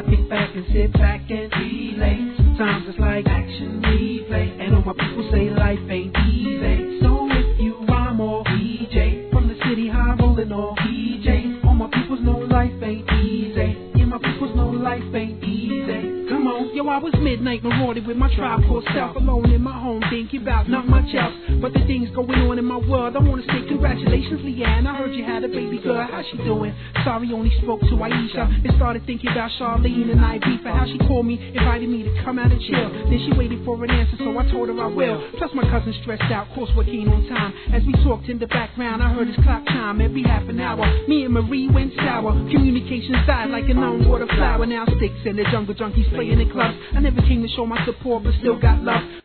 kick back and sit back and relate. Sometimes it's like action replay, and all my people say life ain't easy. So if you rhyme or DJ from the city high rolling or DJ, all my peoples know life ain't easy. Yeah, my peoples know life ain't easy. Come on, yo, I was midnight marauding with my tribe called South, alone in my home, thinking about not much else but the things going on in my world. I wanna say congratulations, Leanne. I heard you had a baby girl. How's she doing? Sorry, only spoke to Aisha and started thinking about Charlene and Ivy for how she called me, invited me to come out and chill. Then she waited for an answer, so I told her I will. Plus my cousin stressed out, course what came on time. As we talked in the background, I heard his clock chime every half an hour. Me and Marie went sour. Communications died like an unwatered flower. Now sticks and the jungle junkies playing in clubs. I never came to show my support, but still got love.